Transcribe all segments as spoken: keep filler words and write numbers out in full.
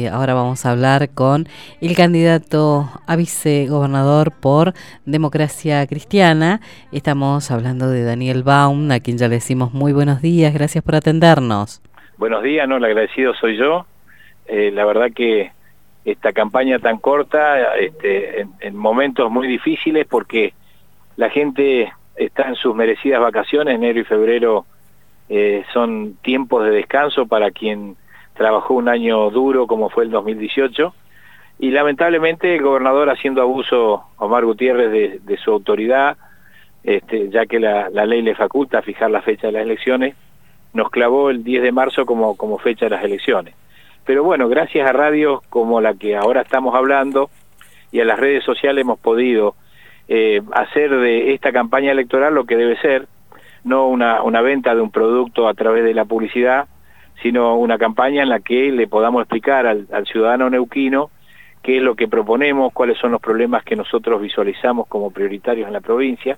Eh, ahora vamos a hablar con el candidato a vicegobernador por Democracia Cristiana. Estamos hablando de Daniel Baum, a quien ya le decimos muy buenos días. Gracias por atendernos. Buenos días, no, el agradecido soy yo. Eh, la verdad que esta campaña tan corta, este, en, en momentos muy difíciles, porque la gente está en sus merecidas vacaciones. Enero y febrero eh, son tiempos de descanso para quien trabajó un año duro como fue el dos mil dieciocho, y lamentablemente el gobernador, haciendo abuso, Omar Gutiérrez, de, de su autoridad, este, ya que la, la ley le faculta a fijar la fecha de las elecciones, nos clavó el diez de marzo como, como fecha de las elecciones. Pero bueno, gracias a radios como la que ahora estamos hablando y a las redes sociales hemos podido eh, hacer de esta campaña electoral lo que debe ser, no una, una venta de un producto a través de la publicidad, sino una campaña en la que le podamos explicar al, al ciudadano neuquino qué es lo que proponemos, cuáles son los problemas que nosotros visualizamos como prioritarios en la provincia.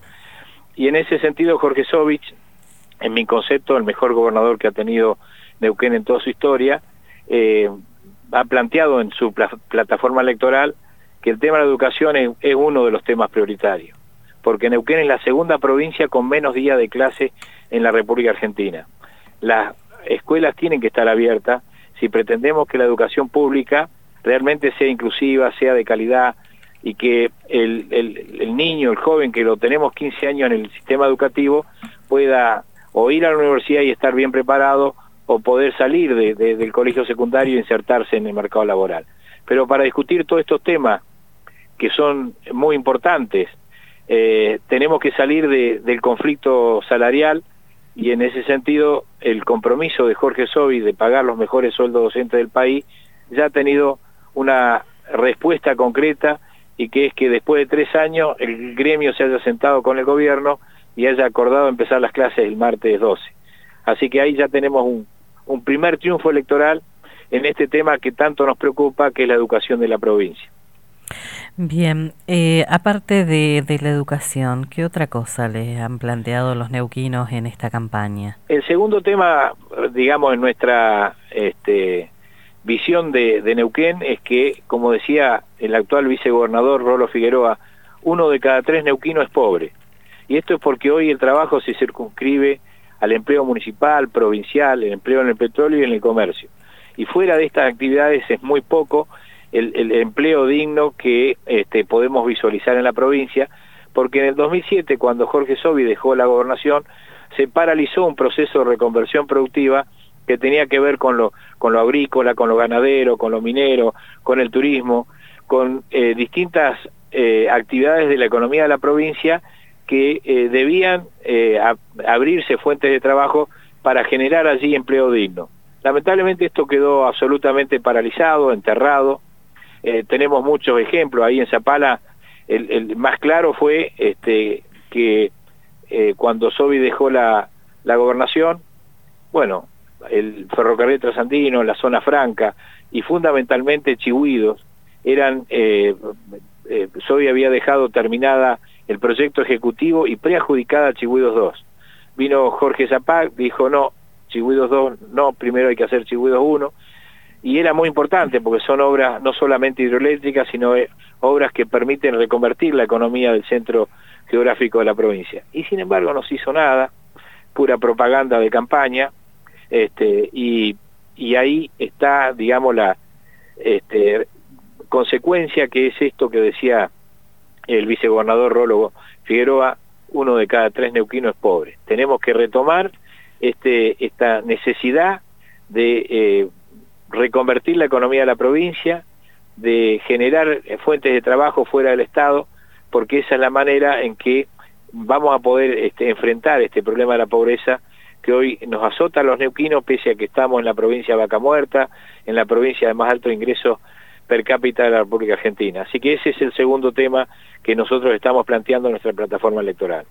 Y en ese sentido, Jorge Sovich, en mi concepto, el mejor gobernador que ha tenido Neuquén en toda su historia, eh, ha planteado en su pla plataforma electoral que el tema de la educación es, es uno de los temas prioritarios, porque Neuquén es la segunda provincia con menos días de clase en la República Argentina. Las escuelas tienen que estar abiertas si pretendemos que la educación pública realmente sea inclusiva, sea de calidad, y que el, el, el niño, el joven que lo tenemos quince años en el sistema educativo pueda o ir a la universidad y estar bien preparado, o poder salir de, de, del colegio secundario e insertarse en el mercado laboral. Pero para discutir todos estos temas que son muy importantes, eh, tenemos que salir de, del conflicto salarial, y en ese sentido el compromiso de Jorge Sovich de pagar los mejores sueldos docentes del país ya ha tenido una respuesta concreta, y que es que después de tres años el gremio se haya sentado con el gobierno y haya acordado empezar las clases el martes doce. Así que ahí ya tenemos un, un primer triunfo electoral en este tema que tanto nos preocupa, que es la educación de la provincia. Bien, eh, aparte de, de la educación, ¿qué otra cosa les han planteado los neuquinos en esta campaña? El segundo tema, digamos, en nuestra este, visión de, de Neuquén es que, como decía el actual vicegobernador Rolo Figueroa, uno de cada tres neuquinos es pobre. Y esto es porque hoy el trabajo se circunscribe al empleo municipal, provincial, el empleo en el petróleo y en el comercio. Y fuera de estas actividades es muy poco el, el empleo digno que este, podemos visualizar en la provincia, porque en el dos mil siete, cuando Jorge Sovich dejó la gobernación, se paralizó un proceso de reconversión productiva que tenía que ver con lo, con lo agrícola, con lo ganadero, con lo minero, con el turismo, con eh, distintas eh, actividades de la economía de la provincia que eh, debían eh, a, abrirse fuentes de trabajo para generar allí empleo digno. Lamentablemente esto quedó absolutamente paralizado, enterrado. Eh, tenemos muchos ejemplos. Ahí en Zapala el, el más claro fue este, que eh, cuando Sovich dejó la, la gobernación, bueno, el ferrocarril trasandino, la zona franca y fundamentalmente Chihuidos eran, eh, eh, Sovich había dejado terminada el proyecto ejecutivo y preadjudicada a Chihuidos dos. Vino Jorge Zapac, dijo no, Chihuidos dos no, primero hay que hacer Chihuidos uno, y era muy importante porque son obras no solamente hidroeléctricas, sino eh, obras que permiten reconvertir la economía del centro geográfico de la provincia. Y sin embargo no se hizo nada, pura propaganda de campaña, este, y, y ahí está, digamos, la este, consecuencia, que es esto que decía el vicegobernador Rolo Figueroa, uno de cada tres neuquinos es pobre. Tenemos que retomar este, esta necesidad de eh, reconvertir la economía de la provincia, de generar fuentes de trabajo fuera del Estado, porque esa es la manera en que vamos a poder este, enfrentar este problema de la pobreza que hoy nos azota a los neuquinos, pese a que estamos en la provincia de Vaca Muerta, en la provincia de más alto ingreso per cápita de la República Argentina. Así que ese es el segundo tema que nosotros estamos planteando en nuestra plataforma electoral.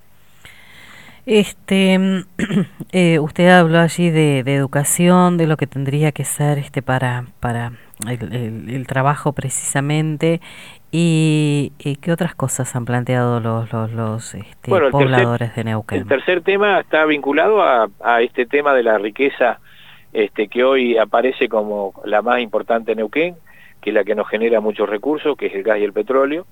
Este, eh, usted habló allí de, de educación, de lo que tendría que ser este para para el, el, el trabajo precisamente, y, y qué otras cosas han planteado los los, los este, bueno, pobladores tercer, de Neuquén. El tercer tema está vinculado a, a este tema de la riqueza este, que hoy aparece como la más importante en Neuquén, que es la que nos genera muchos recursos, que es el gas y el petróleo.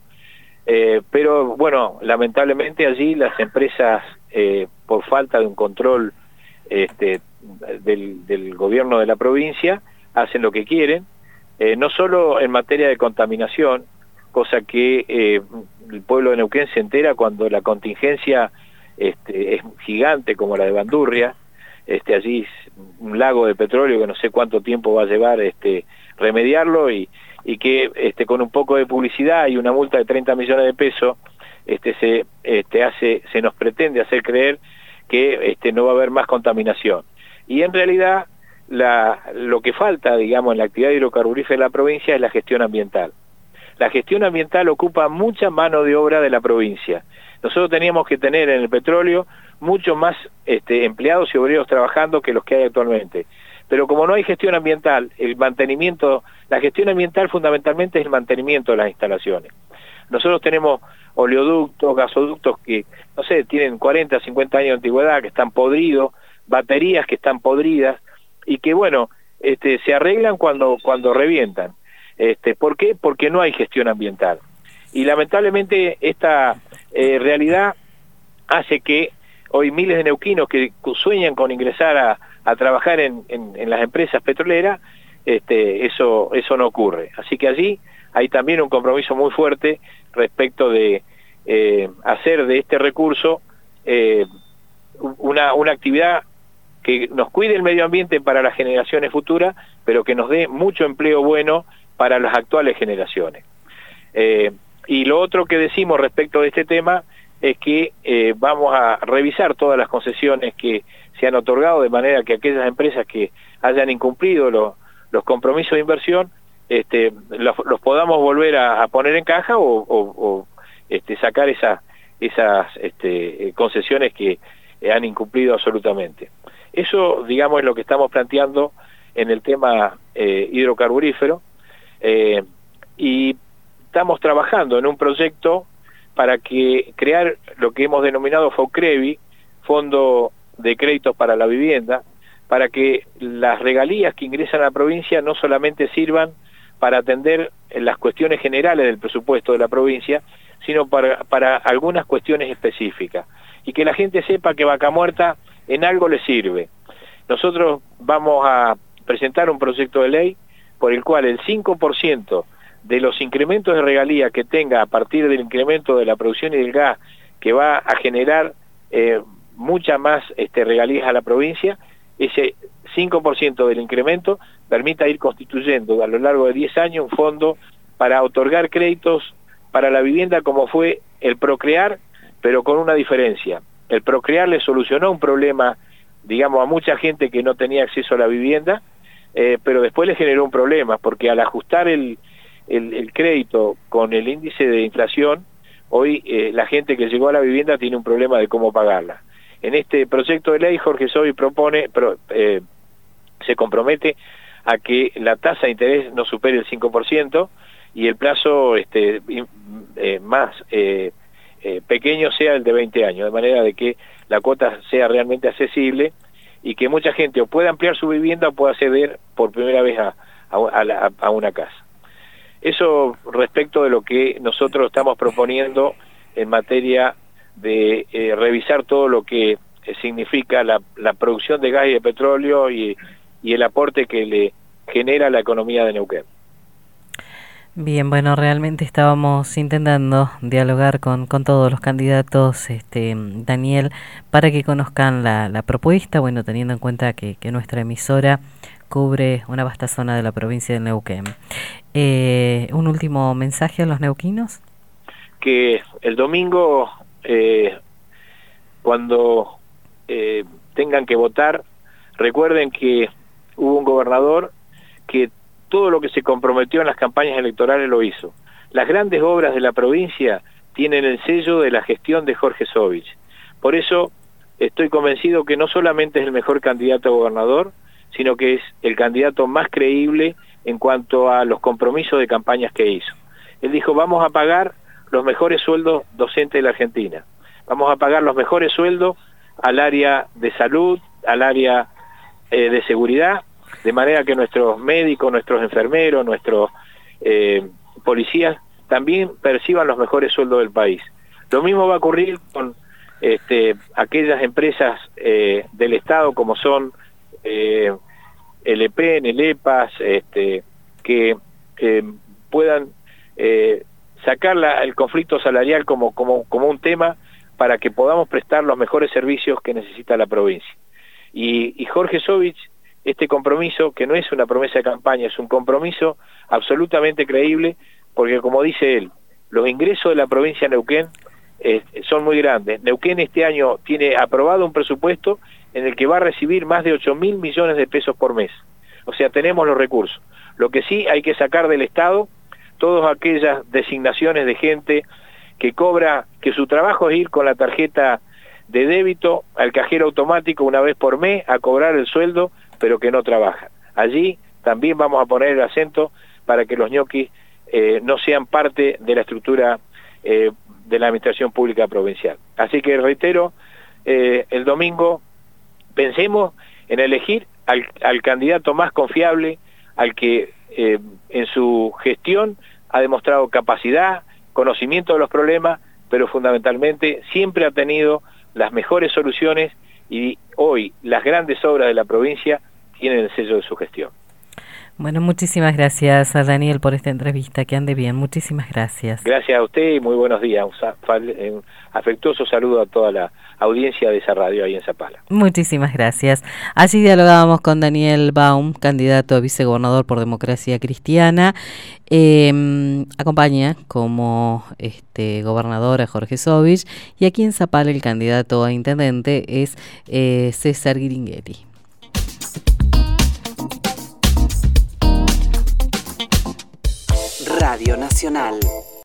Eh, pero bueno, lamentablemente allí las empresas, eh, por falta de un control este, del, del gobierno de la provincia, hacen lo que quieren, eh, no solo en materia de contaminación, cosa que eh, el pueblo de Neuquén se entera cuando la contingencia este, es gigante como la de Bandurria, este, allí es un lago de petróleo que no sé cuánto tiempo va a llevar este, remediarlo, y, y que este, con un poco de publicidad y una multa de treinta millones de pesos este, se, este, hace, se nos pretende hacer creer que este, no va a haber más contaminación. Y en realidad la, lo que falta, digamos, en la actividad hidrocarburífera de la provincia es la gestión ambiental. La gestión ambiental ocupa mucha mano de obra de la provincia. Nosotros teníamos que tener en el petróleo mucho más este, empleados y obreros trabajando que los que hay actualmente. Pero como no hay gestión ambiental, el mantenimiento, la gestión ambiental fundamentalmente es el mantenimiento de las instalaciones. Nosotros tenemos oleoductos, gasoductos que, no sé, tienen cuarenta, cincuenta años de antigüedad, que están podridos, baterías que están podridas, y que, bueno, este, se arreglan cuando, cuando revientan. Este, ¿Por qué? Porque no hay gestión ambiental. Y lamentablemente esta eh, realidad hace que hoy miles de neuquinos que sueñan con ingresar a, a trabajar en, en, en las empresas petroleras, este, eso, eso no ocurre. Así que allí hay también un compromiso muy fuerte respecto de eh, hacer de este recurso eh, una, una actividad que nos cuide el medio ambiente para las generaciones futuras, pero que nos dé mucho empleo bueno para las actuales generaciones. Eh, y lo otro que decimos respecto de este tema es que eh, vamos a revisar todas las concesiones que se han otorgado, de manera que aquellas empresas que hayan incumplido lo, los compromisos de inversión, este, los, los podamos volver a, a poner en caja o, o, o este, sacar esa, esas este, concesiones que han incumplido absolutamente. Eso, digamos, es lo que estamos planteando en el tema eh, hidrocarburífero, eh, y estamos trabajando en un proyecto para que crear lo que hemos denominado FOCREVI, Fondo de Créditos para la Vivienda, para que las regalías que ingresan a la provincia no solamente sirvan para atender las cuestiones generales del presupuesto de la provincia, sino para, para algunas cuestiones específicas, y que la gente sepa que Vaca Muerta en algo le sirve. Nosotros vamos a presentar un proyecto de ley por el cual el cinco por ciento de los incrementos de regalía que tenga a partir del incremento de la producción y del gas, que va a generar eh, mucha más este, regalías a la provincia, ese cinco por ciento del incremento permita ir constituyendo a lo largo de diez años un fondo para otorgar créditos para la vivienda, como fue el Procrear, pero con una diferencia. El Procrear le solucionó un problema, digamos, a mucha gente que no tenía acceso a la vivienda, eh, pero después le generó un problema, porque al ajustar el, el, el crédito con el índice de inflación, hoy eh, la gente que llegó a la vivienda tiene un problema de cómo pagarla. En este proyecto de ley, Jorge Sobi propone, pro, eh, se compromete a que la tasa de interés no supere el cinco por ciento y el plazo este, eh, más eh, eh, pequeño sea el de veinte años, de manera de que la cuota sea realmente accesible y que mucha gente o pueda ampliar su vivienda o pueda acceder por primera vez a, a, a, a una casa. Eso respecto de lo que nosotros estamos proponiendo en materia de eh, revisar todo lo que eh, significa la, la producción de gas y de petróleo y, y el aporte que le genera la economía de Neuquén. Bien, bueno, realmente estábamos intentando dialogar con, con todos los candidatos, este, Daniel, para que conozcan la, la propuesta, bueno, teniendo en cuenta que, que nuestra emisora cubre una vasta zona de la provincia de Neuquén. Eh, ¿Un último mensaje a los neuquinos? Que el domingo, eh, cuando eh, tengan que votar, recuerden que hubo un gobernador que todo lo que se comprometió en las campañas electorales lo hizo. Las grandes obras de la provincia tienen el sello de la gestión de Jorge Sovich. Por eso estoy convencido que no solamente es el mejor candidato a gobernador, sino que es el candidato más creíble en cuanto a los compromisos de campañas que hizo. Él dijo, vamos a pagar los mejores sueldos docentes de la Argentina, vamos a pagar los mejores sueldos al área de salud, al área eh, de seguridad, de manera que nuestros médicos, nuestros enfermeros, nuestros eh, policías también perciban los mejores sueldos del país. Lo mismo va a ocurrir con este, aquellas empresas eh, del Estado como son eh, el E P N, el E P A S, este, que eh, puedan eh, sacar la, el conflicto salarial como, como, como un tema para que podamos prestar los mejores servicios que necesita la provincia. Y, y Jorge Sovich, este compromiso, que no es una promesa de campaña, es un compromiso absolutamente creíble, porque como dice él, los ingresos de la provincia de Neuquén eh, son muy grandes. Neuquén este año tiene aprobado un presupuesto en el que va a recibir más de ocho mil millones de pesos por mes. O sea, tenemos los recursos. Lo que sí hay que sacar del Estado todas aquellas designaciones de gente que cobra, que su trabajo es ir con la tarjeta de débito al cajero automático una vez por mes a cobrar el sueldo, pero que no trabaja. Allí también vamos a poner el acento para que los ñoquis eh, no sean parte de la estructura eh, de la administración pública provincial. Así que reitero, eh, el domingo pensemos en elegir al, al candidato más confiable, al que eh, en su gestión ha demostrado capacidad, conocimiento de los problemas, pero fundamentalmente siempre ha tenido las mejores soluciones y hoy las grandes obras de la provincia tienen el sello de su gestión. Bueno, muchísimas gracias a Daniel por esta entrevista, que ande bien, muchísimas gracias. Gracias a usted y muy buenos días, un afectuoso saludo a toda la audiencia de esa radio ahí en Zapala. Muchísimas gracias. Allí dialogábamos con Daniel Baum, candidato a vicegobernador por Democracia Cristiana. Eh, acompaña como este gobernador a Jorge Sovich, y aquí en Zapala el candidato a intendente es eh, César Guiringhetti. Radio Nacional.